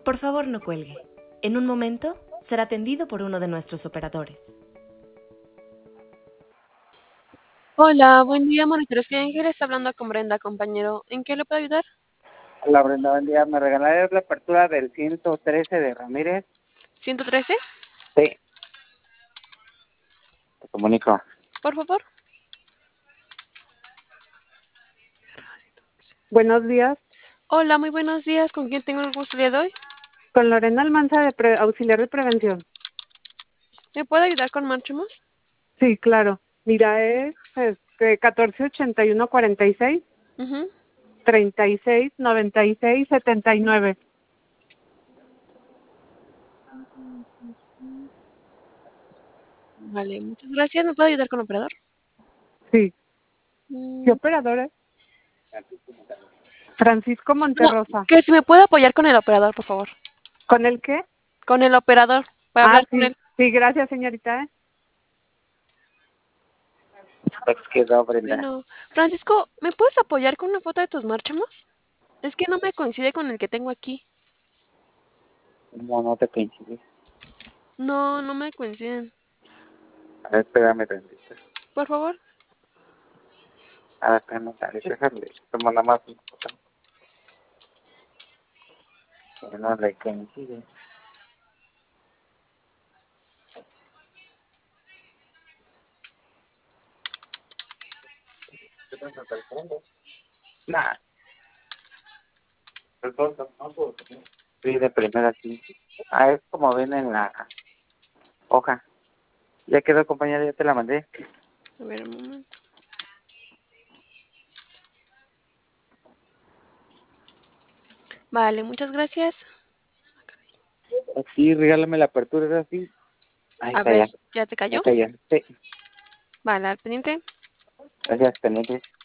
Por favor, no cuelgue. En un momento será atendido por uno de nuestros operadores. Hola, buen día, Monitores que Ángel está hablando con Brenda, compañero. ¿En qué le puedo ayudar? Hola Brenda, buen día. ¿Me regalarías la apertura del 113 de Ramírez? ¿113? Sí, te comunico. Por favor. Buenos días, Hola, muy buenos días. ¿Con quién tengo el gusto el día de hoy? con Lorena Almanza, de auxiliar de prevención. ¿Me puede ayudar con Marchemos? Sí, claro. Mira, es 148146 Ujú. 369679. Vale, muchas gracias. ¿Me puede ayudar con operador? Sí. Mm, ¿Qué operador es? Francisco No, Monterrosa. que si me puede apoyar con el operador, por favor. ¿Con el qué? Con el operador, para hablar con Sí. él. Sí, gracias, señorita. Pues quedó Brenda. Bueno, Francisco, ¿me puedes apoyar con una foto de tus Marchemos? Es que no me coincide con el que tengo aquí. No te coincide. No, no me coinciden. A ver, espérame tantito. Por favor. A ver, espérame tantito, déjame. Tomo nada más un foto. Que no le coincide. Nah, el foto, no puedo. Sí, de primera sí. Es como ven en la hoja. Ya quedó, compañera, ya te la mandé. A ver, un momento. Vale, muchas gracias. Sí, regálame la apertura, ¿es así? Ahí A está ver, ya. ¿ya te Ya cayó? está ya. Sí, Vale, al pendiente. gracias, pendiente.